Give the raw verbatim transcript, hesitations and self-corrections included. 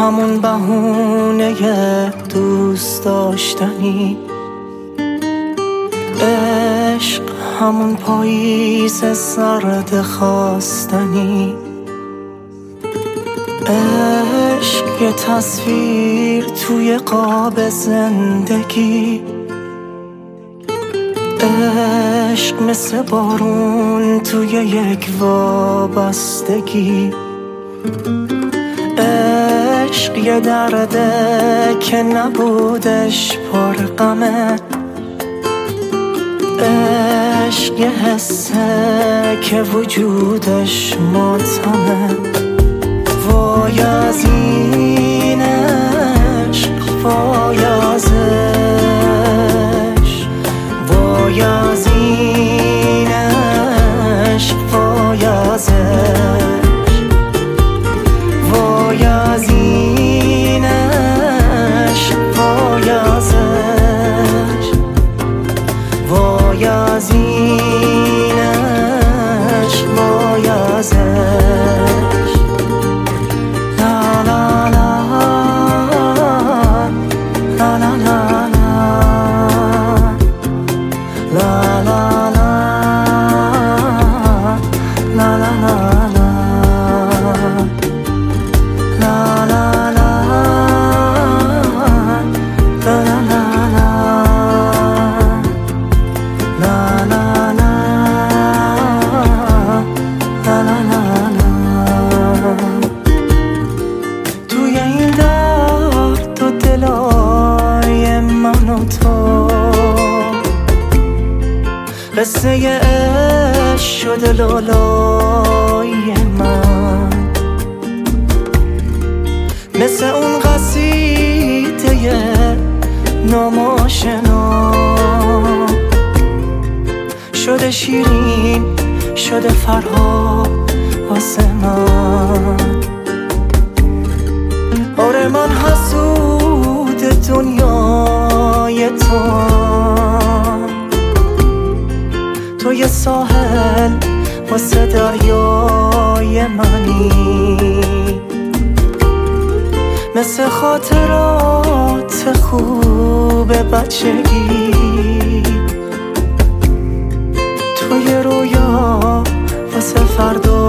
همون بهونه دوست داشتنی، عشق همون پاییز سرد خواستنی، عشق یه تصویر توی قاب زندگی، عشق مثل بارون توی یک وابستگی، عشق یه درده که نبودش پر غمه، عشق یه حسه که وجودش ماتمه. وای از این عشق، وای از عشق، وای از این عشق، وای از عشق، وای از این عشق، وای از عشق، وای از این عشق، وای از عشق. توی این درد و دلای من و تو قصه عشق شده لالای من، مثل اون قصیده ناماشنا شده شیرین، شده فرها واسه من. آره من حسود دنیای تو، تو یه ساحل واسه دریای منی، مثل خاطرات خوب بچگی، تو یه رویا واسه فردا